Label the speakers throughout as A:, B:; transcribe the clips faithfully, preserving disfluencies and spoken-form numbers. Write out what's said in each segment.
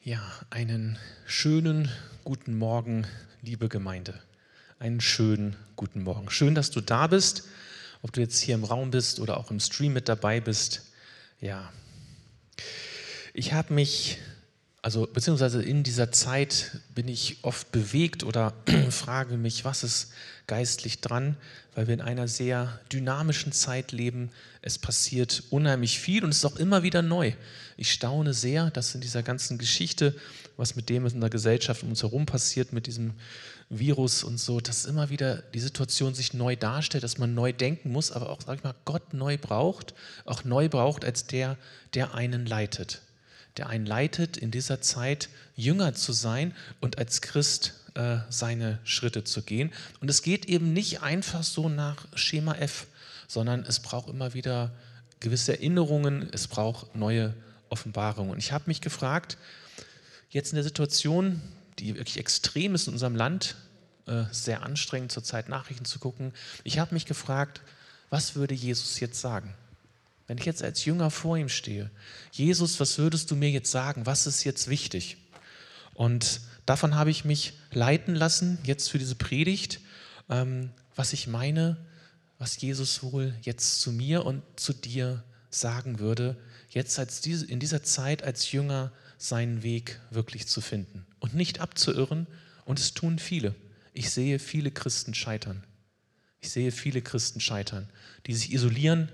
A: Ja, einen schönen guten Morgen, liebe Gemeinde. Einen schönen guten Morgen. Schön, dass du da bist, ob du jetzt hier im Raum bist oder auch im Stream mit dabei bist. Ja, ich habe mich, also beziehungsweise in dieser Zeit bin ich oft bewegt oder frage mich, was ist geistlich dran, weil wir in einer sehr dynamischen Zeit leben. Es passiert unheimlich viel und es ist auch immer wieder neu. Ich staune sehr, dass in dieser ganzen Geschichte, was mit dem in der Gesellschaft um uns herum passiert, mit diesem Virus und so, dass immer wieder die Situation sich neu darstellt, dass man neu denken muss, aber auch, sag ich mal, Gott neu braucht, auch neu braucht als der, der einen leitet. Der einen leitet, in dieser Zeit Jünger zu sein und als Christ äh, seine Schritte zu gehen. Und es geht eben nicht einfach so nach Schema F, sondern es braucht immer wieder gewisse Erinnerungen, es braucht neue Offenbarungen. Und ich habe mich gefragt, jetzt in der Situation, die wirklich extrem ist in unserem Land, äh, sehr anstrengend zurzeit Nachrichten zu gucken, ich habe mich gefragt, was würde Jesus jetzt sagen? Wenn ich jetzt als Jünger vor ihm stehe, Jesus, was würdest du mir jetzt sagen? Was ist jetzt wichtig? Und davon habe ich mich leiten lassen, jetzt für diese Predigt, ähm, was ich meine, was Jesus wohl jetzt zu mir und zu dir sagen würde, jetzt als diese, in dieser Zeit als Jünger seinen Weg wirklich zu finden und nicht abzuirren. Und es tun viele. Ich sehe viele Christen scheitern. Ich sehe viele Christen scheitern, die sich isolieren,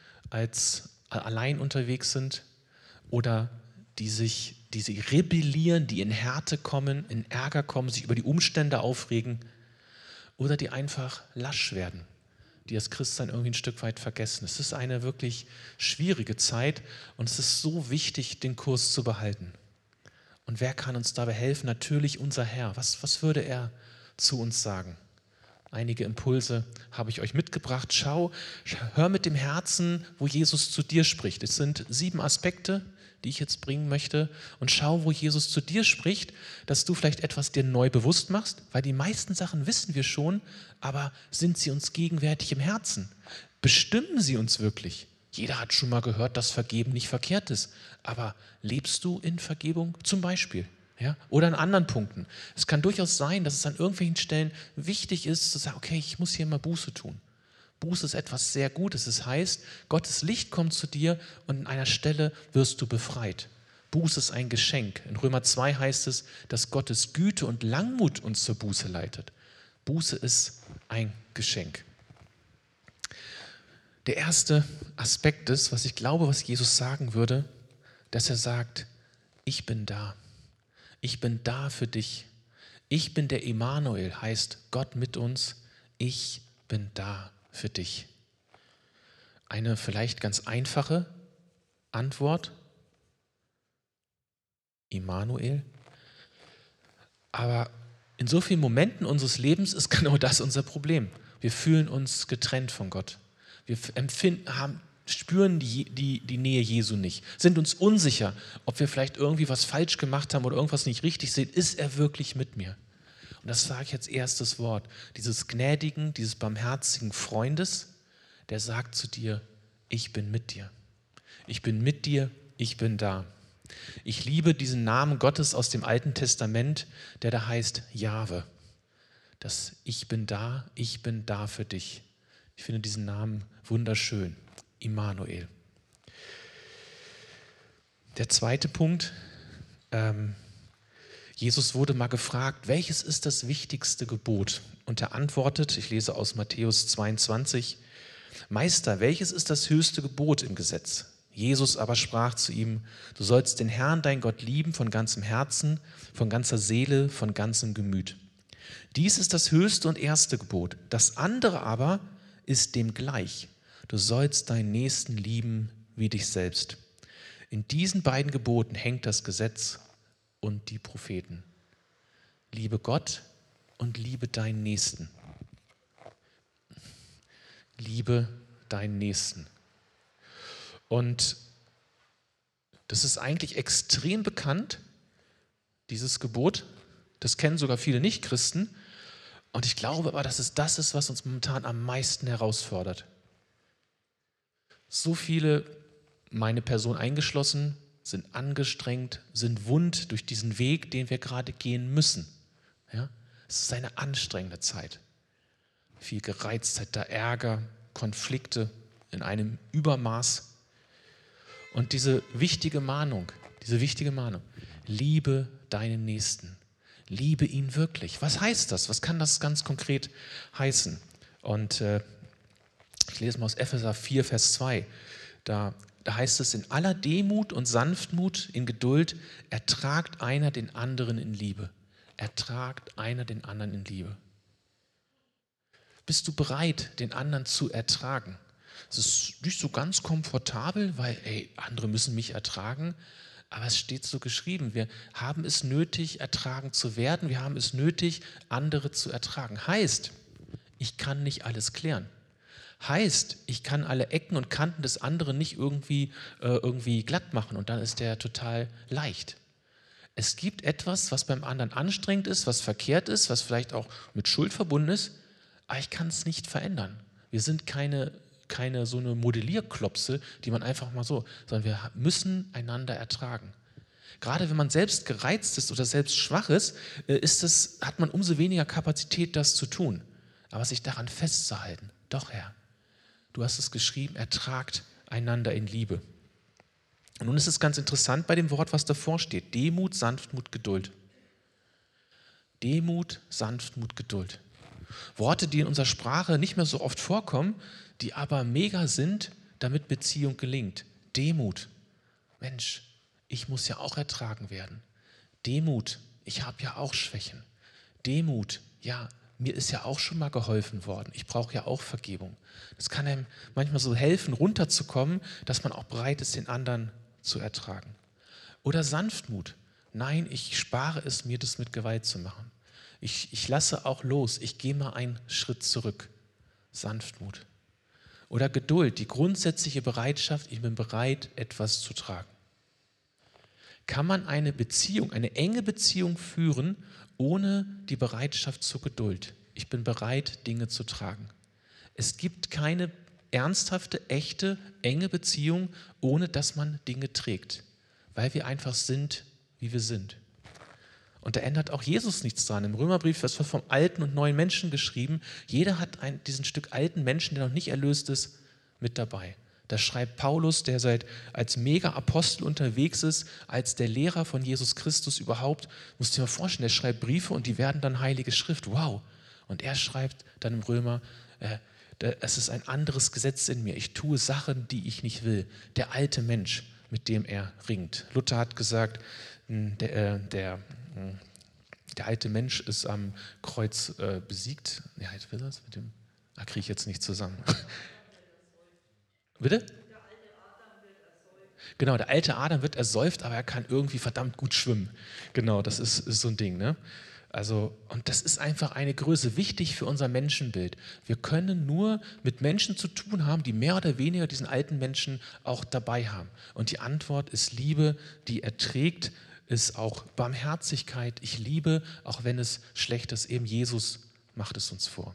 A: als allein unterwegs sind oder die sich, die sich rebellieren, die in Härte kommen, in Ärger kommen, sich über die Umstände aufregen oder die einfach lasch werden, die das Christsein irgendwie ein Stück weit vergessen. Es ist eine wirklich schwierige Zeit und es ist so wichtig, den Kurs zu behalten. Und wer kann uns dabei helfen? Natürlich unser Herr. Was, was würde er zu uns sagen? Einige Impulse habe ich euch mitgebracht. Schau, hör mit dem Herzen, wo Jesus zu dir spricht. Es sind sieben Aspekte, die ich jetzt bringen möchte. Und schau, wo Jesus zu dir spricht, dass du vielleicht etwas dir neu bewusst machst, weil die meisten Sachen wissen wir schon, aber sind sie uns gegenwärtig im Herzen? Bestimmen sie uns wirklich? Jeder hat schon mal gehört, dass Vergeben nicht verkehrt ist. Aber lebst du in Vergebung zum Beispiel? Ja, oder an anderen Punkten. Es kann durchaus sein, dass es an irgendwelchen Stellen wichtig ist, zu sagen, okay, ich muss hier mal Buße tun. Buße ist etwas sehr Gutes. Es heißt, Gottes Licht kommt zu dir und an einer Stelle wirst du befreit. Buße ist ein Geschenk. In Römer zwei heißt es, dass Gottes Güte und Langmut uns zur Buße leitet. Buße ist ein Geschenk. Der erste Aspekt ist, was ich glaube, was Jesus sagen würde, dass er sagt, ich bin da. Ich bin da für dich. Ich bin der Immanuel, heißt Gott mit uns. Ich bin da für dich. Eine vielleicht ganz einfache Antwort. Immanuel. Aber in so vielen Momenten unseres Lebens ist genau das unser Problem. Wir fühlen uns getrennt von Gott. Wir empfinden, haben spüren die, die, die Nähe Jesu nicht, sind uns unsicher, ob wir vielleicht irgendwie was falsch gemacht haben oder irgendwas nicht richtig sehen. Ist er wirklich mit mir? Und das sage ich als erstes Wort. Dieses gnädigen, dieses barmherzigen Freundes, der sagt zu dir, ich bin mit dir. Ich bin mit dir, ich bin da. Ich liebe diesen Namen Gottes aus dem Alten Testament, der da heißt Jahwe. Das Ich bin da, ich bin da für dich. Ich finde diesen Namen wunderschön. Immanuel. Der zweite Punkt, ähm, Jesus wurde mal gefragt, welches ist das wichtigste Gebot? Und er antwortet, ich lese aus Matthäus zweiundzwanzig, Meister, welches ist das höchste Gebot im Gesetz? Jesus aber sprach zu ihm, du sollst den Herrn, dein Gott, lieben von ganzem Herzen, von ganzer Seele, von ganzem Gemüt. Dies ist das höchste und erste Gebot. Das andere aber ist dem gleich. Du sollst deinen Nächsten lieben wie dich selbst. In diesen beiden Geboten hängt das Gesetz und die Propheten. Liebe Gott und liebe deinen Nächsten. Liebe deinen Nächsten. Und das ist eigentlich extrem bekannt, dieses Gebot. Das kennen sogar viele Nichtchristen. Und ich glaube aber, dass es das ist, was uns momentan am meisten herausfordert. So viele, meine Person eingeschlossen, sind angestrengt, sind wund durch diesen Weg, den wir gerade gehen müssen. Ja? Es ist eine anstrengende Zeit. Viel Gereiztheit, der Ärger, Konflikte in einem Übermaß. Und diese wichtige Mahnung, diese wichtige Mahnung, liebe deinen Nächsten, liebe ihn wirklich. Was heißt das? Was kann das ganz konkret heißen? Und äh, ich lese mal aus Epheser vier, Vers zwei, da, da heißt es, in aller Demut und Sanftmut, in Geduld, ertragt einer den anderen in Liebe. Ertragt einer den anderen in Liebe. Bist du bereit, den anderen zu ertragen? Es ist nicht so ganz komfortabel, weil ey, andere müssen mich ertragen, aber es steht so geschrieben, wir haben es nötig, ertragen zu werden, wir haben es nötig, andere zu ertragen. Heißt, ich kann nicht alles klären. Heißt, ich kann alle Ecken und Kanten des anderen nicht irgendwie, äh, irgendwie glatt machen und dann ist der total leicht. Es gibt etwas, was beim anderen anstrengend ist, was verkehrt ist, was vielleicht auch mit Schuld verbunden ist, aber ich kann es nicht verändern. Wir sind keine, keine so eine Modellierklopse, die man einfach mal so, sondern wir müssen einander ertragen. Gerade wenn man selbst gereizt ist oder selbst schwach ist, ist es, hat man umso weniger Kapazität, das zu tun. Aber sich daran festzuhalten, doch Herr, du hast es geschrieben, ertragt einander in Liebe. Und nun ist es ganz interessant bei dem Wort, was davor steht. Demut, Sanftmut, Geduld. Demut, Sanftmut, Geduld. Worte, die in unserer Sprache nicht mehr so oft vorkommen, die aber mega sind, damit Beziehung gelingt. Demut. Mensch, ich muss ja auch ertragen werden. Demut, ich habe ja auch Schwächen. Demut, ja, mir ist ja auch schon mal geholfen worden. Ich brauche ja auch Vergebung. Das kann einem manchmal so helfen, runterzukommen, dass man auch bereit ist, den anderen zu ertragen. Oder Sanftmut. Nein, ich spare es mir, das mit Gewalt zu machen. Ich, ich lasse auch los. Ich gehe mal einen Schritt zurück. Sanftmut. Oder Geduld, die grundsätzliche Bereitschaft, ich bin bereit, etwas zu tragen. Kann man eine Beziehung, eine enge Beziehung führen, ohne die Bereitschaft zur Geduld? Ich bin bereit, Dinge zu tragen. Es gibt keine ernsthafte, echte, enge Beziehung, ohne dass man Dinge trägt, weil wir einfach sind, wie wir sind. Und da ändert auch Jesus nichts dran. Im Römerbrief wird vom alten und neuen Menschen geschrieben. Jeder hat ein, diesen Stück alten Menschen, der noch nicht erlöst ist, mit dabei. Da schreibt Paulus, der seit als Mega-Apostel unterwegs ist, als der Lehrer von Jesus Christus überhaupt, musst du dir mal vorstellen, der schreibt Briefe und die werden dann Heilige Schrift. Wow! Und er schreibt dann im Römer, äh, es ist ein anderes Gesetz in mir. Ich tue Sachen, die ich nicht will. Der alte Mensch, mit dem er ringt. Luther hat gesagt, der, äh, der, der alte Mensch ist am Kreuz äh, besiegt. Ja, jetzt will das mit dem. Ah, kriege ich jetzt nicht zusammen. Bitte? Der alte Adam wird ersäuft. Genau, der alte Adam wird ersäuft, aber er kann irgendwie verdammt gut schwimmen. Genau, das ist, ist so ein Ding, ne? Also, und das ist einfach eine Größe, wichtig für unser Menschenbild. Wir können nur mit Menschen zu tun haben, die mehr oder weniger diesen alten Menschen auch dabei haben. Und die Antwort ist Liebe, die erträgt, ist auch Barmherzigkeit. Ich liebe, auch wenn es schlecht ist. Eben Jesus macht es uns vor.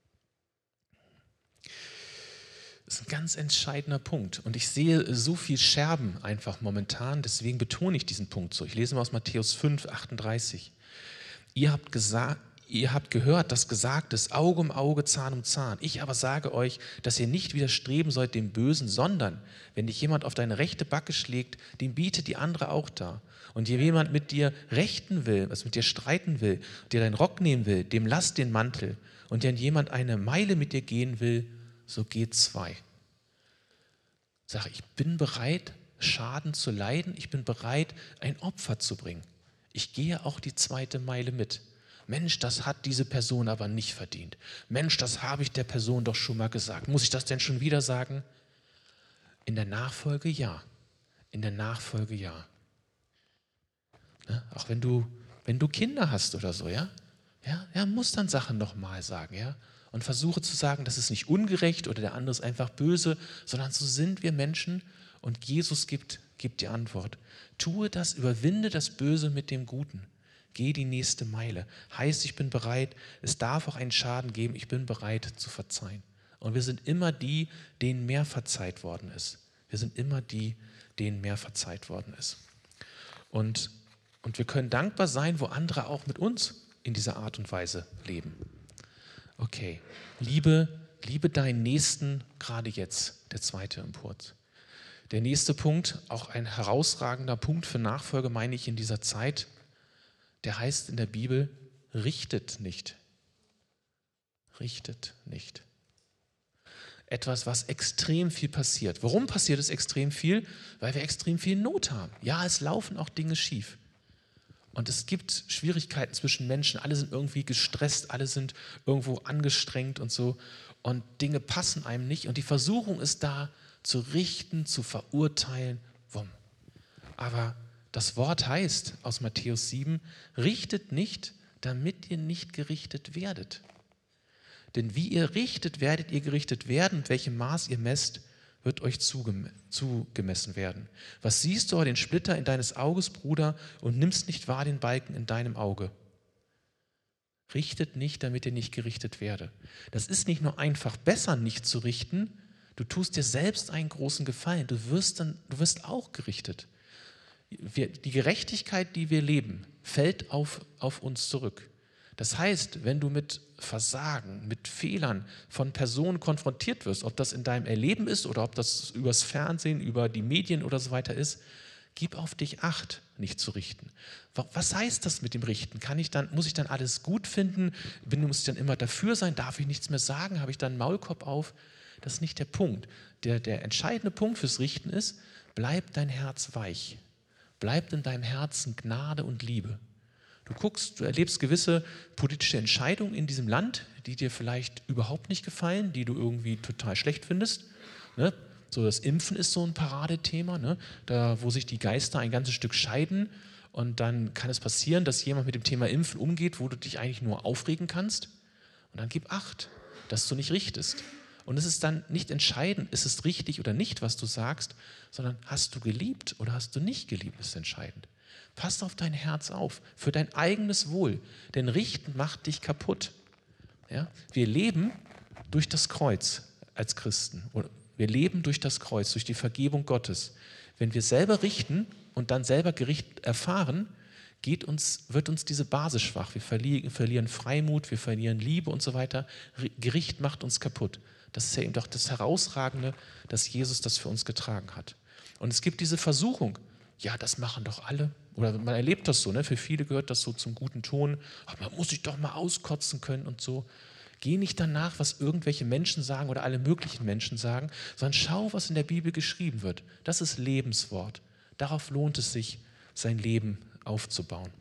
A: Das ist ein ganz entscheidender Punkt. Und ich sehe so viel Scherben einfach momentan, deswegen betone ich diesen Punkt so. Ich lese mal aus Matthäus fünf, achtunddreißig. Ihr habt, gesagt, ihr habt gehört, dass gesagt ist, Auge um Auge, Zahn um Zahn. Ich aber sage euch, dass ihr nicht widerstreben sollt dem Bösen, sondern, wenn dich jemand auf deine rechte Backe schlägt, dem bietet die andere auch dar. Und wenn jemand mit dir rechten will, was mit dir streiten will, dir deinen Rock nehmen will, dem lass den Mantel. Und wenn jemand eine Meile mit dir gehen will, so geht zwei. Sag, ich bin bereit, Schaden zu leiden. Ich bin bereit, ein Opfer zu bringen. Ich gehe auch die zweite Meile mit. Mensch, das hat diese Person aber nicht verdient. Mensch, das habe ich der Person doch schon mal gesagt. Muss ich das denn schon wieder sagen? In der Nachfolge ja. In der Nachfolge ja. Ne? Auch wenn du, wenn du Kinder hast oder so, ja? Ja, ja, muss dann Sachen nochmal sagen, ja? Und versuche zu sagen, das ist nicht ungerecht oder der andere ist einfach böse, sondern so sind wir Menschen und Jesus gibt, gibt die Antwort. Tue das, überwinde das Böse mit dem Guten. Geh die nächste Meile. Heißt, ich bin bereit, es darf auch einen Schaden geben, ich bin bereit zu verzeihen. Und wir sind immer die, denen mehr verzeiht worden ist. Wir sind immer die, denen mehr verzeiht worden ist. Und, und wir können dankbar sein, wo andere auch mit uns in dieser Art und Weise leben. Okay, liebe, liebe deinen Nächsten gerade jetzt, der zweite Impuls. Der nächste Punkt, auch ein herausragender Punkt für Nachfolge, meine ich in dieser Zeit, der heißt in der Bibel, richtet nicht. Richtet nicht. Etwas, was extrem viel passiert. Warum passiert es extrem viel? Weil wir extrem viel Not haben. Ja, es laufen auch Dinge schief. Und es gibt Schwierigkeiten zwischen Menschen. Alle sind irgendwie gestresst, alle sind irgendwo angestrengt und so. Und Dinge passen einem nicht. Und die Versuchung ist da, zu richten, zu verurteilen. Wumm. Aber das Wort heißt aus Matthäus sieben, richtet nicht, damit ihr nicht gerichtet werdet. Denn wie ihr richtet, werdet ihr gerichtet werden. Mit welchem Maß ihr messt, wird euch zugem- zugemessen werden. Was siehst du aber den Splitter in deines Auges, Bruder, und nimmst nicht wahr den Balken in deinem Auge? Richtet nicht, damit ihr nicht gerichtet werde. Das ist nicht nur einfach besser, nicht zu richten, du tust dir selbst einen großen Gefallen. Du wirst, dann, du wirst auch gerichtet. Wir, die Gerechtigkeit, die wir leben, fällt auf, auf uns zurück. Das heißt, wenn du mit Versagen, mit Fehlern von Personen konfrontiert wirst, ob das in deinem Erleben ist oder ob das übers Fernsehen, über die Medien oder so weiter ist, gib auf dich Acht, nicht zu richten. Was heißt das mit dem Richten? Kann ich dann, muss ich dann alles gut finden? Bin, muss ich dann immer dafür sein? Darf ich nichts mehr sagen? Habe ich dann einen Maulkorb auf? Das ist nicht der Punkt. Der, der entscheidende Punkt fürs Richten ist, bleib dein Herz weich. Bleibt in deinem Herzen Gnade und Liebe. Du guckst, du erlebst gewisse politische Entscheidungen in diesem Land, die dir vielleicht überhaupt nicht gefallen, die du irgendwie total schlecht findest. Ne? So, das Impfen ist so ein Paradethema, ne? Da, wo sich die Geister ein ganzes Stück scheiden. Und dann kann es passieren, dass jemand mit dem Thema Impfen umgeht, wo du dich eigentlich nur aufregen kannst. Und dann gib Acht, dass du nicht richtest. Und es ist dann nicht entscheidend, ist es richtig oder nicht, was du sagst, sondern hast du geliebt oder hast du nicht geliebt, ist entscheidend. Pass auf dein Herz auf, für dein eigenes Wohl, denn Richten macht dich kaputt. Ja? Wir leben durch das Kreuz als Christen. Wir leben durch das Kreuz, durch die Vergebung Gottes. Wenn wir selber richten und dann selber Gericht erfahren, geht uns, wird uns diese Basis schwach. Wir verlieren, verlieren Freimut, wir verlieren Liebe und so weiter. Gericht macht uns kaputt. Das ist ja eben doch das Herausragende, dass Jesus das für uns getragen hat. Und es gibt diese Versuchung, ja, das machen doch alle. Oder man erlebt das so, ne? Für viele gehört das so zum guten Ton. Ach, man muss sich doch mal auskotzen können und so. Geh nicht danach, was irgendwelche Menschen sagen oder alle möglichen Menschen sagen, sondern schau, was in der Bibel geschrieben wird. Das ist Lebenswort. Darauf lohnt es sich, sein Leben aufzubauen.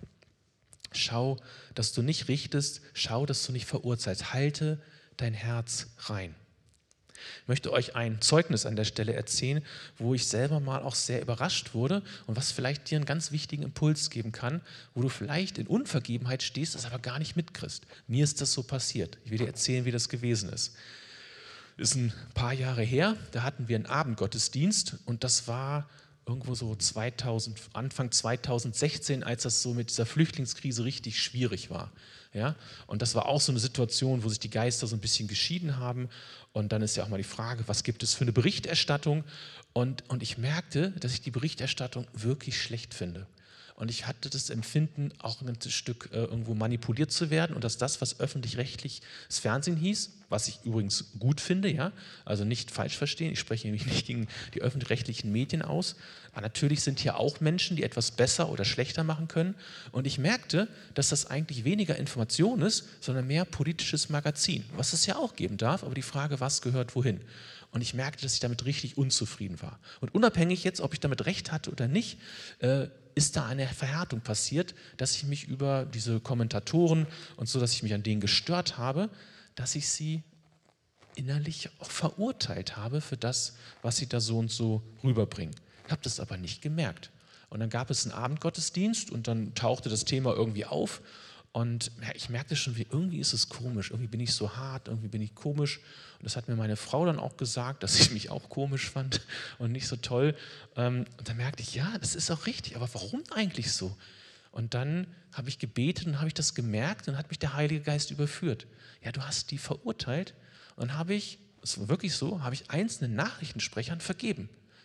A: Schau, dass du nicht richtest, schau, dass du nicht verurteilst. Halte dein Herz rein. Ich möchte euch ein Zeugnis an der Stelle erzählen, wo ich selber mal auch sehr überrascht wurde und was vielleicht dir einen ganz wichtigen Impuls geben kann, wo du vielleicht in Unvergebenheit stehst, das aber gar nicht mitkriegst. Mir ist das so passiert. Ich will dir erzählen, wie das gewesen ist. Das ist ein paar Jahre her, da hatten wir einen Abendgottesdienst und das war irgendwo so zweitausend, Anfang zweitausendsechzehn, als das so mit dieser Flüchtlingskrise richtig schwierig war. Ja? Und das war auch so eine Situation, wo sich die Geister so ein bisschen geschieden haben. Und dann ist ja auch mal die Frage, was gibt es für eine Berichterstattung? Und, und ich merkte, dass ich die Berichterstattung wirklich schlecht finde. Und ich hatte das Empfinden, auch ein ganzes Stück äh, irgendwo manipuliert zu werden und dass das, was öffentlich-rechtlich das Fernsehen hieß, was ich übrigens gut finde, ja, also nicht falsch verstehen, ich spreche nämlich nicht gegen die öffentlich-rechtlichen Medien aus, aber natürlich sind hier auch Menschen, die etwas besser oder schlechter machen können und ich merkte, dass das eigentlich weniger Information ist, sondern mehr politisches Magazin, was es ja auch geben darf, aber die Frage, was gehört wohin? Und ich merkte, dass ich damit richtig unzufrieden war. Und unabhängig jetzt, ob ich damit recht hatte oder nicht, äh, ist da eine Verhärtung passiert, dass ich mich über diese Kommentatoren und so, dass ich mich an denen gestört habe, dass ich sie innerlich auch verurteilt habe für das, was sie da so und so rüberbringen. Ich habe das aber nicht gemerkt. Und dann gab es einen Abendgottesdienst und dann tauchte das Thema irgendwie auf und ich merkte schon, wie irgendwie ist es komisch, irgendwie bin ich so hart, irgendwie bin ich komisch. Und das hat mir meine Frau dann auch gesagt, dass ich mich auch komisch fand und nicht so toll. Und dann merkte ich, ja, das ist auch richtig, aber warum eigentlich so? Und dann habe ich gebetet und habe ich das gemerkt und hat mich der Heilige Geist überführt. Ja, du hast die verurteilt und habe ich, es war wirklich so, habe ich einzelnen Nachrichtensprechern vergeben.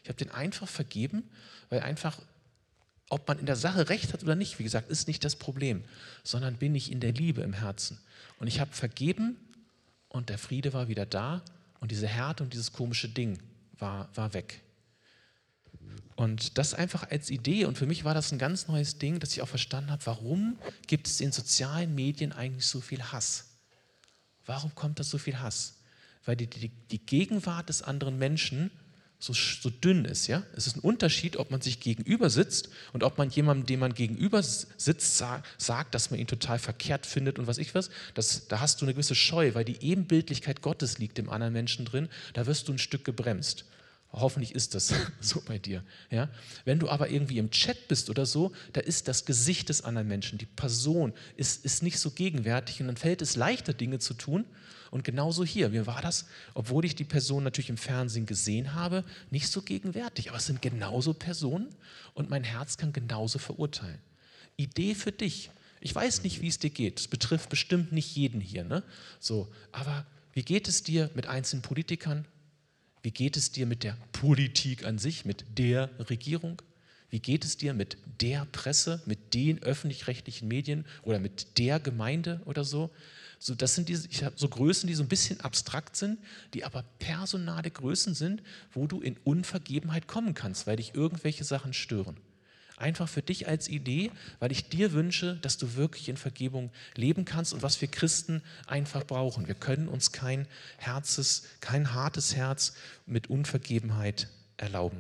A: Ich habe den einfach vergeben, weil einfach, ob man in der Sache recht hat oder nicht, wie gesagt, ist nicht das Problem, sondern bin ich in der Liebe im Herzen. Und ich habe vergeben und der Friede war wieder da und diese Härte und dieses komische Ding war, war weg. Und das einfach als Idee, und für mich war das ein ganz neues Ding, dass ich auch verstanden habe, warum gibt es in sozialen Medien eigentlich so viel Hass? Warum kommt da so viel Hass? Weil die, die, die Gegenwart des anderen Menschen so, so dünn ist. Ja? Es ist ein Unterschied, ob man sich gegenüber sitzt und ob man jemandem, dem man gegenüber sitzt, sag, sagt, dass man ihn total verkehrt findet und was ich was. Das, da hast du eine gewisse Scheu, weil die Ebenbildlichkeit Gottes liegt im anderen Menschen drin. Da wirst du ein Stück gebremst. Hoffentlich ist das so bei dir. Ja? Wenn du aber irgendwie im Chat bist oder so, da ist das Gesicht des anderen Menschen, die Person ist, ist nicht so gegenwärtig und dann fällt es leichter, Dinge zu tun. Und genauso hier, mir war das, obwohl ich die Person natürlich im Fernsehen gesehen habe, nicht so gegenwärtig. Aber es sind genauso Personen und mein Herz kann genauso verurteilen. Idee für dich. Ich weiß nicht, wie es dir geht. Es betrifft bestimmt nicht jeden hier. Ne? So, aber wie geht es dir mit einzelnen Politikern? Wie geht es dir mit der Politik an sich, mit der Regierung? Wie geht es dir mit der Presse, mit den öffentlich-rechtlichen Medien oder mit der Gemeinde oder so? So, das sind diese, ich habe so Größen, die so ein bisschen abstrakt sind, die aber personale Größen sind, wo du in Unvergebenheit kommen kannst, weil dich irgendwelche Sachen stören. Einfach für dich als Idee, weil ich dir wünsche, dass du wirklich in Vergebung leben kannst und was wir Christen einfach brauchen. Wir können uns kein Herzes, kein hartes Herz mit Unvergebenheit erlauben.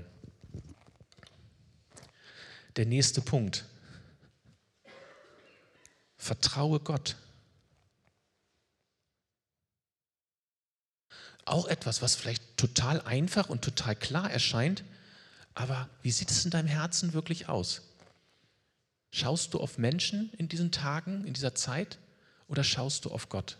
A: Der nächste Punkt. Vertraue Gott. Auch etwas, was vielleicht total einfach und total klar erscheint, aber wie sieht es in deinem Herzen wirklich aus? Schaust du auf Menschen in diesen Tagen, in dieser Zeit oder schaust du auf Gott?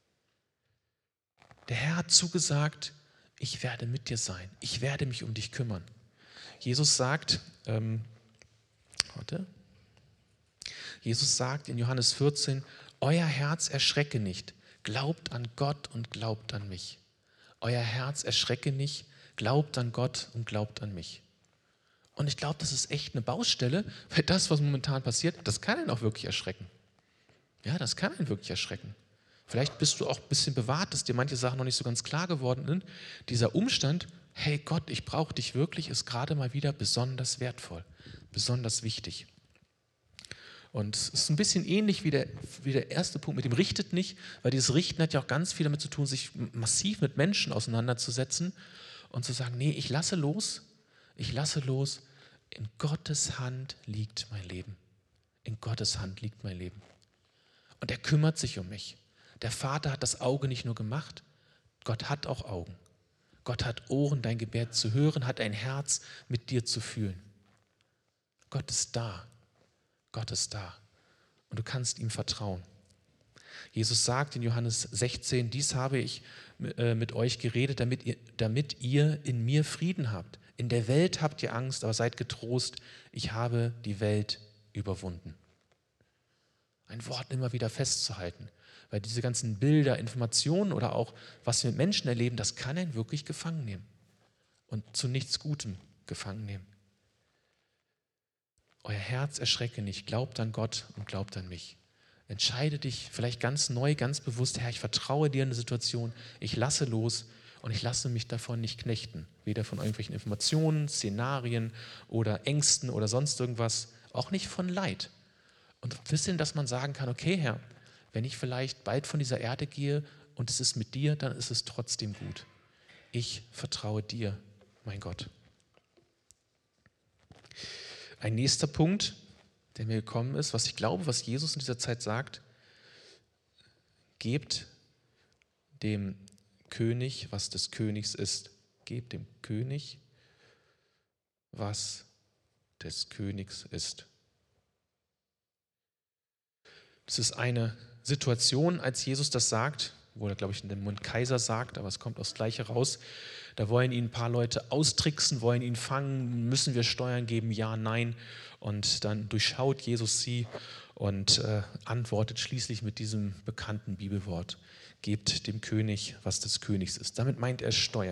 A: Der Herr hat zugesagt, ich werde mit dir sein, ich werde mich um dich kümmern. Jesus sagt, ähm, warte, Jesus sagt in Johannes vierzehn, euer Herz erschrecke nicht, glaubt an Gott und glaubt an mich. Euer Herz erschrecke nicht, glaubt an Gott und glaubt an mich. Und ich glaube, das ist echt eine Baustelle, weil das, was momentan passiert, das kann einen auch wirklich erschrecken. Ja, das kann einen wirklich erschrecken. Vielleicht bist du auch ein bisschen bewahrt, dass dir manche Sachen noch nicht so ganz klar geworden sind. Dieser Umstand, hey Gott, ich brauche dich wirklich, ist gerade mal wieder besonders wertvoll, besonders wichtig. Und es ist ein bisschen ähnlich wie der, wie der erste Punkt mit dem Richtet nicht, weil dieses Richten hat ja auch ganz viel damit zu tun, sich massiv mit Menschen auseinanderzusetzen und zu sagen, nee, ich lasse los, ich lasse los, in Gottes Hand liegt mein Leben. In Gottes Hand liegt mein Leben. Und er kümmert sich um mich. Der Vater hat das Auge nicht nur gemacht, Gott hat auch Augen. Gott hat Ohren, dein Gebet zu hören, hat ein Herz, mit dir zu fühlen. Gott ist da. Gott ist da. Und du kannst ihm vertrauen. Jesus sagt in Johannes sechzehn, dies habe ich mit euch geredet, damit ihr, damit ihr in mir Frieden habt. In der Welt habt ihr Angst, aber seid getrost, ich habe die Welt überwunden. Ein Wort immer wieder festzuhalten, weil diese ganzen Bilder, Informationen oder auch was wir mit Menschen erleben, das kann einen wirklich gefangen nehmen und zu nichts Gutem gefangen nehmen. Euer Herz erschrecke nicht, glaubt an Gott und glaubt an mich. Entscheide dich vielleicht ganz neu, ganz bewusst, Herr, ich vertraue dir in die Situation, ich lasse los und ich lasse mich davon nicht knechten. Weder von irgendwelchen Informationen, Szenarien oder Ängsten oder sonst irgendwas, auch nicht von Leid. Und ein bisschen, dass man sagen kann, okay Herr, wenn ich vielleicht bald von dieser Erde gehe und es ist mit dir, dann ist es trotzdem gut. Ich vertraue dir, mein Gott. Ein nächster Punkt, der mir gekommen ist, was ich glaube, was Jesus in dieser Zeit sagt, gebt dem König, was des Königs ist. Gebt dem König, was des Königs ist. Das ist eine Situation, als Jesus das sagt, wo er, glaube ich, in dem Mund Kaiser sagt, aber es kommt aus Gleiche raus. Da wollen ihn ein paar Leute austricksen, wollen ihn fangen, müssen wir Steuern geben, ja, nein. Und dann durchschaut Jesus sie und äh, antwortet schließlich mit diesem bekannten Bibelwort, gebt dem König, was des Königs ist. Damit meint er Steuern.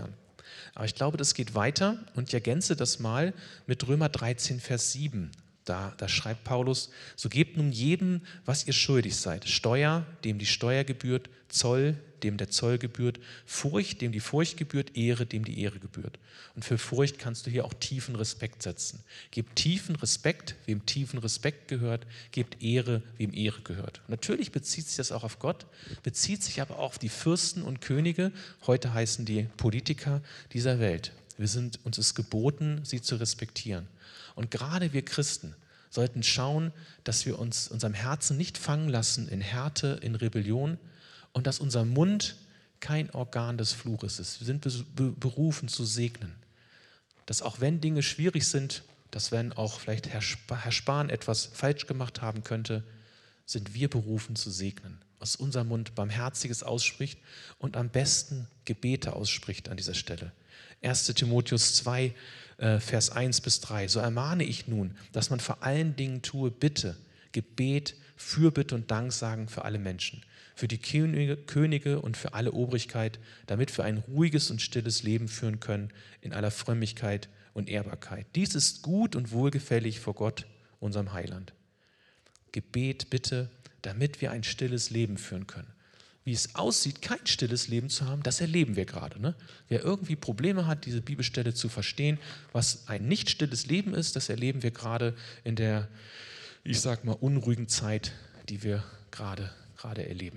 A: Aber ich glaube, das geht weiter und ich ergänze das mal mit Römer dreizehn, Vers sieben. Da, da schreibt Paulus, so gebt nun jedem, was ihr schuldig seid. Steuer, dem die Steuer gebührt, Zoll, dem der Zoll gebührt, Furcht, dem die Furcht gebührt, Ehre, dem die Ehre gebührt. Und für Furcht kannst du hier auch tiefen Respekt setzen. Gebt tiefen Respekt, wem tiefen Respekt gehört, gebt Ehre, wem Ehre gehört. Natürlich bezieht sich das auch auf Gott, bezieht sich aber auch auf die Fürsten und Könige, heute heißen die Politiker dieser Welt. Wir sind, uns ist geboten, sie zu respektieren. Und gerade wir Christen sollten schauen, dass wir uns unserem Herzen nicht fangen lassen in Härte, in Rebellion und dass unser Mund kein Organ des Fluches ist. Wir sind berufen zu segnen. Dass auch wenn Dinge schwierig sind, dass wenn auch vielleicht Herr Spahn etwas falsch gemacht haben könnte, sind wir berufen zu segnen. Aus unserem Mund Barmherziges ausspricht und am besten Gebete ausspricht an dieser Stelle. erster Timotheus zwei, Vers eins bis drei. So ermahne ich nun, dass man vor allen Dingen tue Bitte, Gebet, Fürbitte und Danksagen für alle Menschen, für die Könige, Könige und für alle Obrigkeit, damit wir ein ruhiges und stilles Leben führen können in aller Frömmigkeit und Ehrbarkeit. Dies ist gut und wohlgefällig vor Gott, unserem Heiland. Gebet, Bitte, damit wir ein stilles Leben führen können. Wie es aussieht, kein stilles Leben zu haben, das erleben wir gerade. Ne? Wer irgendwie Probleme hat, diese Bibelstelle zu verstehen, was ein nicht stilles Leben ist, das erleben wir gerade in der, ich sag mal, unruhigen Zeit, die wir gerade, gerade erleben.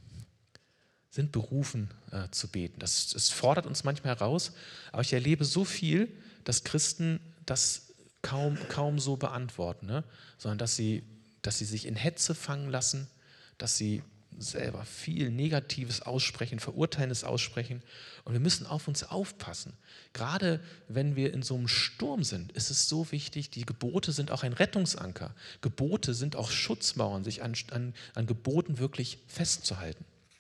A: Sind berufen äh, zu beten. Das, das fordert uns manchmal heraus, aber ich erlebe so viel, dass Christen das kaum, kaum so beantworten, ne? Sondern dass sie, dass sie sich in Hetze fangen lassen, dass sie selber viel Negatives aussprechen, Verurteilendes aussprechen. Und wir müssen auf uns aufpassen. Gerade wenn wir in so einem Sturm sind, ist es so wichtig, die Gebote sind auch ein Rettungsanker. Gebote sind auch Schutzmauern, sich an, an, an Geboten wirklich festzuhalten.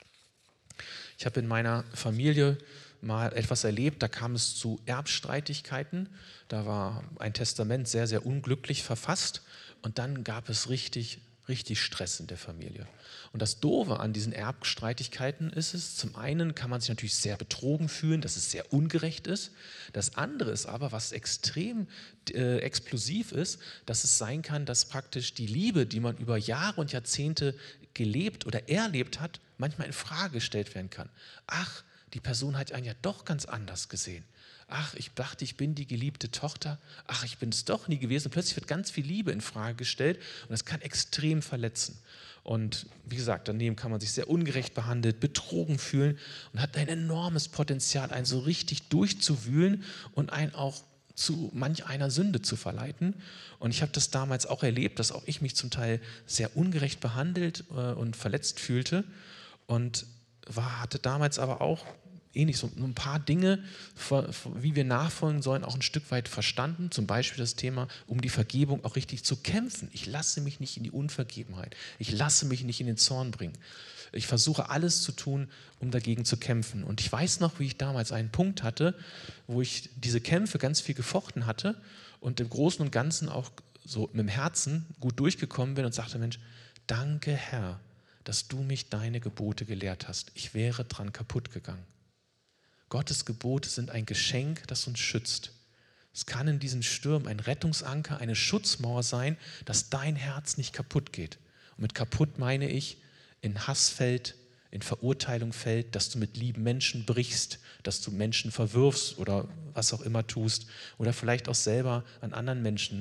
A: Ich habe in meiner Familie mal etwas erlebt, da kam es zu Erbstreitigkeiten. Da war ein Testament sehr, sehr unglücklich verfasst und dann gab es richtig Richtig Stress in der Familie. Und das Doofe an diesen Erbstreitigkeiten ist es, zum einen kann man sich natürlich sehr betrogen fühlen, dass es sehr ungerecht ist. Das andere ist aber, was extrem äh, explosiv ist, dass es sein kann, dass praktisch die Liebe, die man über Jahre und Jahrzehnte gelebt oder erlebt hat, manchmal in Frage gestellt werden kann. Ach, die Person hat einen ja doch ganz anders gesehen. Ach, ich dachte, ich bin die geliebte Tochter. Ach, ich bin es doch nie gewesen. Und plötzlich wird ganz viel Liebe in Frage gestellt und das kann extrem verletzen. Und wie gesagt, daneben kann man sich sehr ungerecht behandelt, betrogen fühlen und hat ein enormes Potenzial, einen so richtig durchzuwühlen und einen auch zu manch einer Sünde zu verleiten. Und ich habe das damals auch erlebt, dass auch ich mich zum Teil sehr ungerecht behandelt äh, und verletzt fühlte und war, hatte damals aber auch ähnlich so ein paar Dinge, wie wir nachfolgen sollen, auch ein Stück weit verstanden. Zum Beispiel das Thema, um die Vergebung auch richtig zu kämpfen. Ich lasse mich nicht in die Unvergebenheit. Ich lasse mich nicht in den Zorn bringen. Ich versuche alles zu tun, um dagegen zu kämpfen. Und ich weiß noch, wie ich damals einen Punkt hatte, wo ich diese Kämpfe ganz viel gefochten hatte und im Großen und Ganzen auch so mit dem Herzen gut durchgekommen bin und sagte, Mensch, danke Herr, dass du mich deine Gebote gelehrt hast. Ich wäre dran kaputt gegangen. Gottes Gebote sind ein Geschenk, das uns schützt. Es kann in diesen Stürmen ein Rettungsanker, eine Schutzmauer sein, dass dein Herz nicht kaputt geht. Und mit kaputt meine ich, in Hass fällt, in Verurteilung fällt, dass du mit lieben Menschen brichst, dass du Menschen verwirfst oder was auch immer tust oder vielleicht auch selber an anderen Menschen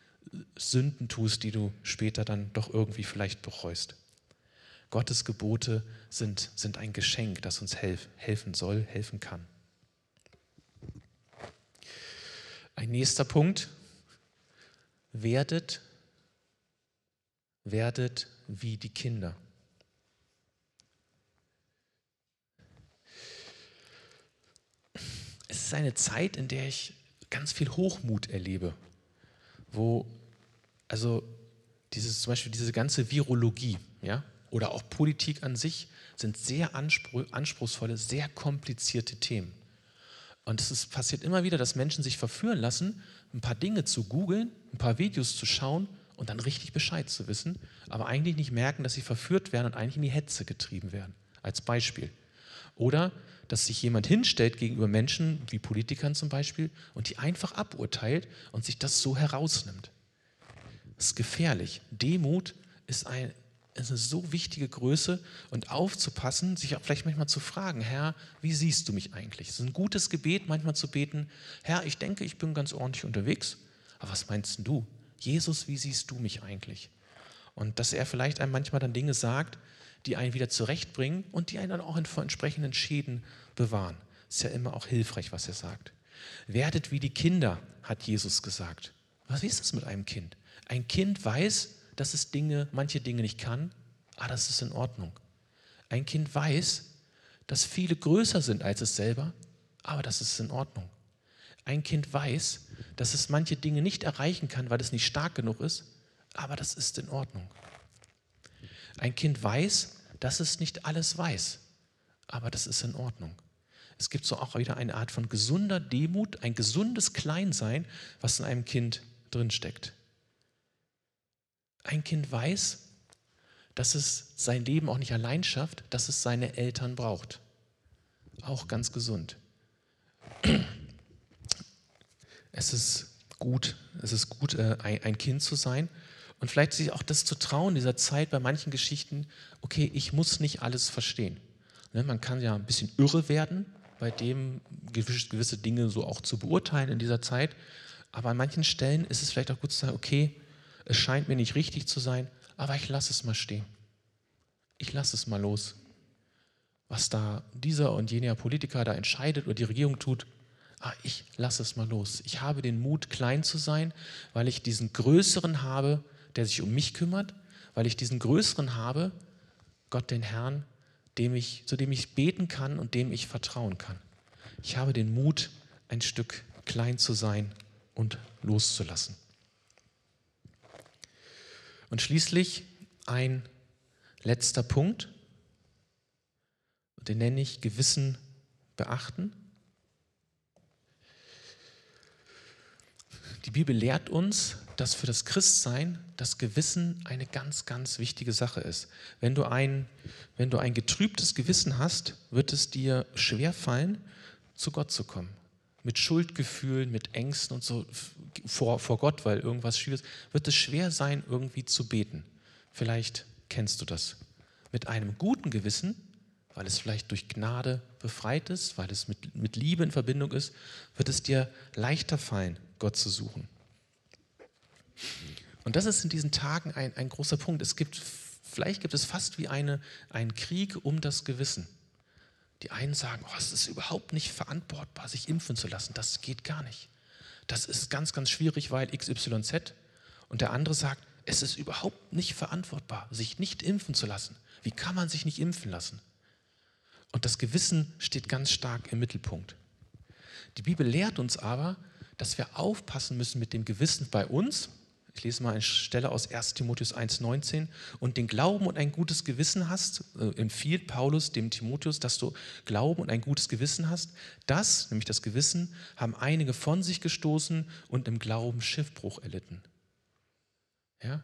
A: Sünden tust, die du später dann doch irgendwie vielleicht bereust. Gottes Gebote sind, sind ein Geschenk, das uns helf, helfen soll, helfen kann. Ein nächster Punkt. Werdet, werdet wie die Kinder. Es ist eine Zeit, in der ich ganz viel Hochmut erlebe, wo, also dieses, zum Beispiel diese ganze Virologie, ja, oder auch Politik an sich sind sehr anspruchsvolle, sehr komplizierte Themen. Und es ist, passiert immer wieder, dass Menschen sich verführen lassen, ein paar Dinge zu googeln, ein paar Videos zu schauen und dann richtig Bescheid zu wissen, aber eigentlich nicht merken, dass sie verführt werden und eigentlich in die Hetze getrieben werden. Als Beispiel. Oder dass sich jemand hinstellt gegenüber Menschen, wie Politikern zum Beispiel, und die einfach aburteilt und sich das so herausnimmt. Das ist gefährlich. Demut ist, ein, ist eine so wichtige Größe und aufzupassen, sich auch vielleicht manchmal zu fragen, Herr, wie siehst du mich eigentlich? Es ist ein gutes Gebet, manchmal zu beten, Herr, ich denke, ich bin ganz ordentlich unterwegs, aber was meinst denn du? Jesus, wie siehst du mich eigentlich? Und dass er vielleicht einem manchmal dann Dinge sagt, die einen wieder zurechtbringen und die einen dann auch vor entsprechenden Schäden bewahren. Ist ja immer auch hilfreich, was er sagt. Werdet wie die Kinder, hat Jesus gesagt. Was ist das mit einem Kind? Ein Kind weiß, dass es Dinge, manche Dinge nicht kann, aber das ist in Ordnung. Ein Kind weiß, dass viele größer sind als es selber, aber das ist in Ordnung. Ein Kind weiß, dass es manche Dinge nicht erreichen kann, weil es nicht stark genug ist, aber das ist in Ordnung. Ein Kind weiß, dass es nicht alles weiß, aber das ist in Ordnung. Es gibt so auch wieder eine Art von gesunder Demut, ein gesundes Kleinsein, was in einem Kind drinsteckt. Ein Kind weiß, dass es sein Leben auch nicht allein schafft, dass es seine Eltern braucht. Auch ganz gesund. Es ist gut, es ist gut, ein Kind zu sein und vielleicht sich auch das zu trauen in dieser Zeit bei manchen Geschichten, okay, ich muss nicht alles verstehen. Man kann ja ein bisschen irre werden, bei dem gewisse Dinge so auch zu beurteilen in dieser Zeit, aber an manchen Stellen ist es vielleicht auch gut zu sagen, okay, es scheint mir nicht richtig zu sein, aber ich lasse es mal stehen. Ich lasse es mal los. Was da dieser und jener Politiker da entscheidet oder die Regierung tut, ah, ich lasse es mal los. Ich habe den Mut, klein zu sein, weil ich diesen Größeren habe, der sich um mich kümmert, weil ich diesen Größeren habe, Gott den Herrn, dem ich, zu dem ich beten kann und dem ich vertrauen kann. Ich habe den Mut, ein Stück klein zu sein und loszulassen. Und schließlich ein letzter Punkt, den nenne ich Gewissen beachten. Die Bibel lehrt uns, dass für das Christsein das Gewissen eine ganz, ganz wichtige Sache ist. Wenn du ein, wenn du ein getrübtes Gewissen hast, wird es dir schwerfallen, zu Gott zu kommen. Mit Schuldgefühlen, mit Ängsten und so vor, vor Gott, weil irgendwas schief ist, wird es schwer sein, irgendwie zu beten. Vielleicht kennst du das. Mit einem guten Gewissen, weil es vielleicht durch Gnade befreit ist, weil es mit, mit Liebe in Verbindung ist, wird es dir leichter fallen, Gott zu suchen. Und das ist in diesen Tagen ein, ein großer Punkt. Es gibt, vielleicht gibt es fast wie eine, einen Krieg um das Gewissen. Die einen sagen, oh, es ist überhaupt nicht verantwortbar, sich impfen zu lassen. Das geht gar nicht. Das ist ganz, ganz schwierig, weil X Y Z. Und der andere sagt, es ist überhaupt nicht verantwortbar, sich nicht impfen zu lassen. Wie kann man sich nicht impfen lassen? Und das Gewissen steht ganz stark im Mittelpunkt. Die Bibel lehrt uns aber, dass wir aufpassen müssen mit dem Gewissen bei uns. Ich lese mal eine Stelle aus erster Timotheus eins neunzehn. Und den Glauben und ein gutes Gewissen hast, äh, empfiehlt Paulus dem Timotheus, dass du Glauben und ein gutes Gewissen hast. Das, nämlich das Gewissen, haben einige von sich gestoßen und im Glauben Schiffbruch erlitten. Ja?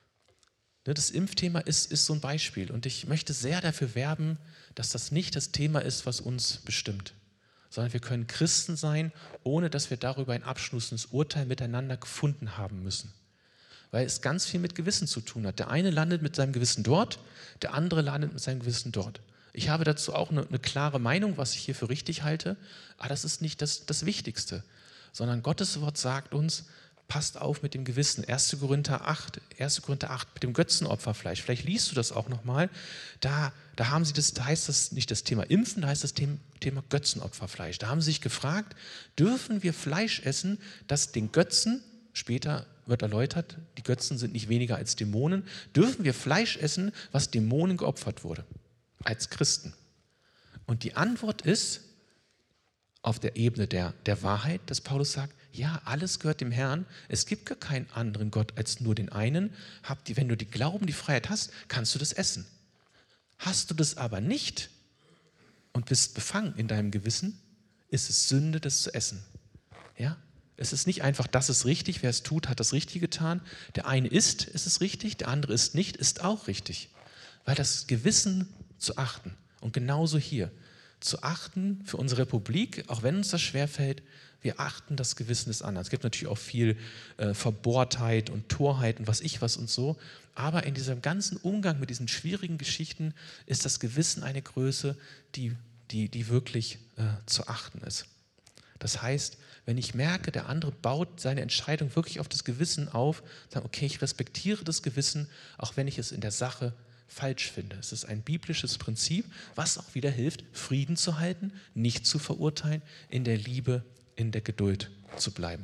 A: Das Impfthema ist, ist so ein Beispiel. Und ich möchte sehr dafür werben, dass das nicht das Thema ist, was uns bestimmt, sondern wir können Christen sein, ohne dass wir darüber ein abschließendes Urteil miteinander gefunden haben müssen. Weil es ganz viel mit Gewissen zu tun hat. Der eine landet mit seinem Gewissen dort, der andere landet mit seinem Gewissen dort. Ich habe dazu auch eine, eine klare Meinung, was ich hier für richtig halte, aber das ist nicht das, das Wichtigste, sondern Gottes Wort sagt uns, passt auf mit dem Gewissen. erster Korinther acht, erster Korinther acht mit dem Götzenopferfleisch. Vielleicht liest du das auch nochmal. Da, da haben sie das, da heißt das nicht das Thema Impfen, da heißt das Thema, Thema Götzenopferfleisch. Da haben sie sich gefragt, dürfen wir Fleisch essen, das den Götzen, später wird erläutert, die Götzen sind nicht weniger als Dämonen, dürfen wir Fleisch essen, was Dämonen geopfert wurde, als Christen? Und die Antwort ist, auf der Ebene der, der Wahrheit, dass Paulus sagt, ja, alles gehört dem Herrn, es gibt gar keinen anderen Gott als nur den einen. Hab die, wenn du die Glauben, die Freiheit hast, kannst du das essen. Hast du das aber nicht und bist befangen in deinem Gewissen, ist es Sünde, das zu essen. Ja? Es ist nicht einfach, das ist richtig, wer es tut, hat das Richtige getan. Der eine isst, ist es richtig, der andere isst nicht, ist auch richtig. Weil das Gewissen zu achten und genauso hier, zu achten für unsere Republik, auch wenn uns das schwerfällt, wir achten das Gewissen des anderen. Es gibt natürlich auch viel äh, Verbohrtheit und Torheit und was ich was und so, aber in diesem ganzen Umgang mit diesen schwierigen Geschichten ist das Gewissen eine Größe, die, die, die wirklich äh, zu achten ist. Das heißt, wenn ich merke, der andere baut seine Entscheidung wirklich auf das Gewissen auf, sagen, okay, ich respektiere das Gewissen, auch wenn ich es in der Sache falsch finde. Es ist ein biblisches Prinzip, was auch wieder hilft, Frieden zu halten, nicht zu verurteilen, in der Liebe, in der Geduld zu bleiben.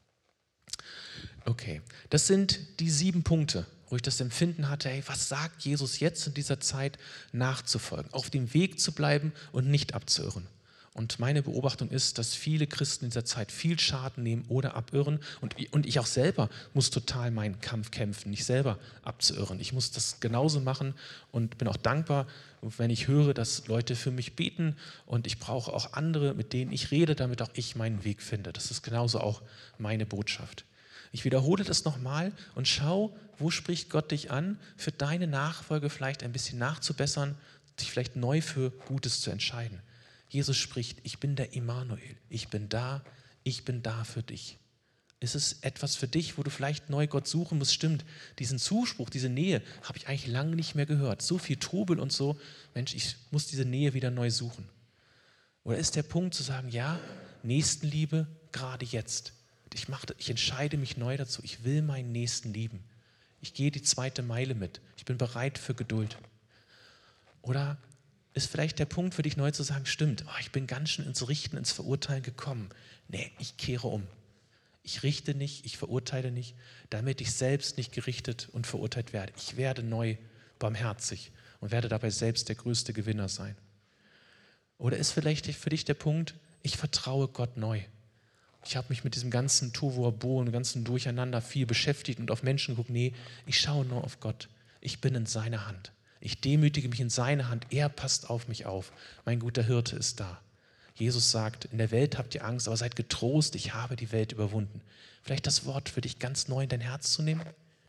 A: Okay, das sind die sieben Punkte, wo ich das Empfinden hatte, hey, was sagt Jesus jetzt in dieser Zeit nachzufolgen, auf dem Weg zu bleiben und nicht abzuirren. Und meine Beobachtung ist, dass viele Christen in dieser Zeit viel Schaden nehmen oder abirren. Und, und ich auch selber muss total meinen Kampf kämpfen, nicht selber abzuirren. Ich muss das genauso machen und bin auch dankbar, wenn ich höre, dass Leute für mich beten. Und ich brauche auch andere, mit denen ich rede, damit auch ich meinen Weg finde. Das ist genauso auch meine Botschaft. Ich wiederhole das nochmal und schau, wo spricht Gott dich an, für deine Nachfolge vielleicht ein bisschen nachzubessern, dich vielleicht neu für Gutes zu entscheiden. Jesus spricht, ich bin der Immanuel, ich bin da, ich bin da für dich. Ist es etwas für dich, wo du vielleicht neu Gott suchen musst? Stimmt, diesen Zuspruch, diese Nähe habe ich eigentlich lange nicht mehr gehört. So viel Trubel und so, Mensch, ich muss diese Nähe wieder neu suchen. Oder ist der Punkt zu sagen, ja, Nächstenliebe gerade jetzt. Ich, mache, ich entscheide mich neu dazu, ich will meinen Nächsten lieben. Ich gehe die zweite Meile mit, ich bin bereit für Geduld. Oder ist vielleicht der Punkt für dich neu zu sagen, stimmt, oh, ich bin ganz schön ins Richten, ins Verurteilen gekommen. Nee, ich kehre um. Ich richte nicht, ich verurteile nicht, damit ich selbst nicht gerichtet und verurteilt werde. Ich werde neu barmherzig und werde dabei selbst der größte Gewinner sein. Oder ist vielleicht für dich der Punkt, ich vertraue Gott neu. Ich habe mich mit diesem ganzen Tohuwabohu und ganzen Durcheinander viel beschäftigt und auf Menschen geguckt. Nee, ich schaue nur auf Gott. Ich bin in seiner Hand. Ich demütige mich in seine Hand. Er passt auf mich auf. Mein guter Hirte ist da. Jesus sagt, in der Welt habt ihr Angst, aber seid getrost, ich habe die Welt überwunden. Vielleicht das Wort für dich ganz neu in dein Herz zu nehmen?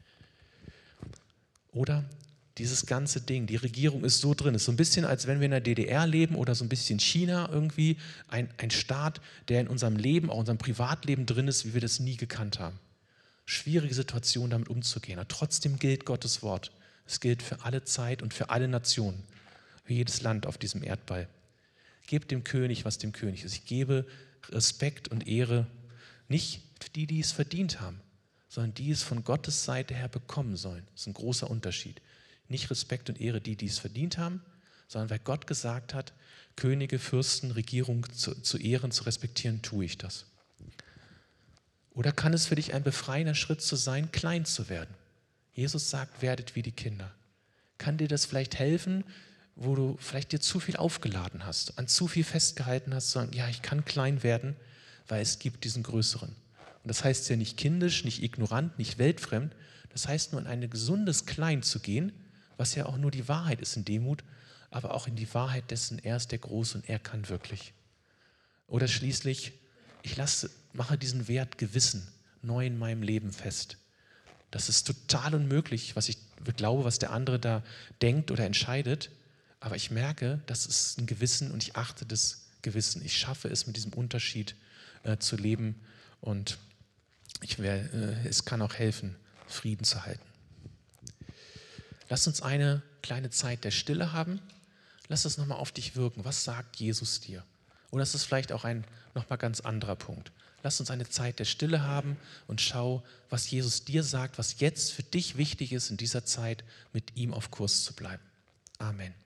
A: Oder dieses ganze Ding, die Regierung ist so drin, ist so ein bisschen, als wenn wir in der D D R leben oder so ein bisschen China irgendwie, ein, ein Staat, der in unserem Leben, auch in unserem Privatleben drin ist, wie wir das nie gekannt haben. Schwierige Situation, damit umzugehen. Aber trotzdem gilt Gottes Wort. Es gilt für alle Zeit und für alle Nationen, für jedes Land auf diesem Erdball. Gebt dem König, was dem König ist. Ich gebe Respekt und Ehre nicht für die, die es verdient haben, sondern die es von Gottes Seite her bekommen sollen. Das ist ein großer Unterschied. Nicht Respekt und Ehre die, die es verdient haben, sondern weil Gott gesagt hat, Könige, Fürsten, Regierung zu, zu ehren, zu respektieren, tue ich das. Oder kann es für dich ein befreiender Schritt zu sein, klein zu werden? Jesus sagt, werdet wie die Kinder. Kann dir das vielleicht helfen, wo du vielleicht dir zu viel aufgeladen hast, an zu viel festgehalten hast, sondern ja, ich kann klein werden, weil es gibt diesen Größeren. Und das heißt ja nicht kindisch, nicht ignorant, nicht weltfremd. Das heißt nur in ein gesundes Klein zu gehen, was ja auch nur die Wahrheit ist in Demut, aber auch in die Wahrheit dessen, er ist der Große und er kann wirklich. Oder schließlich, ich lasse, mache diesen Wert Gewissen neu in meinem Leben fest. Das ist total unmöglich, was ich glaube, was der andere da denkt oder entscheidet. Aber ich merke, das ist ein Gewissen und ich achte das Gewissen. Ich schaffe es, mit diesem Unterschied äh, zu leben und ich wär, äh, es kann auch helfen, Frieden zu halten. Lass uns eine kleine Zeit der Stille haben. Lass es nochmal auf dich wirken. Was sagt Jesus dir? Oder ist es vielleicht auch ein nochmal ganz anderer Punkt? Lass uns eine Zeit der Stille haben und schau, was Jesus dir sagt, was jetzt für dich wichtig ist, in dieser Zeit mit ihm auf Kurs zu bleiben. Amen.